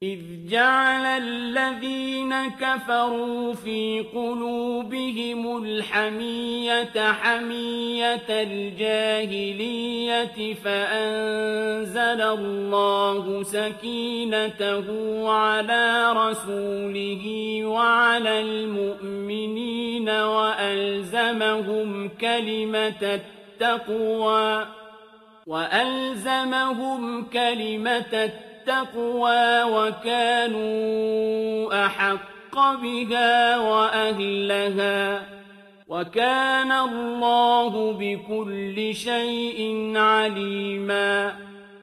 إذ جعل الذين كفروا في قلوبهم الحمية حمية الجاهلية فأنزل الله سكينته على رسوله وعلى المؤمنين وألزمهم كلمة التقوى وكانوا أحق بها وأهلها وكان الله بكل شيء عليما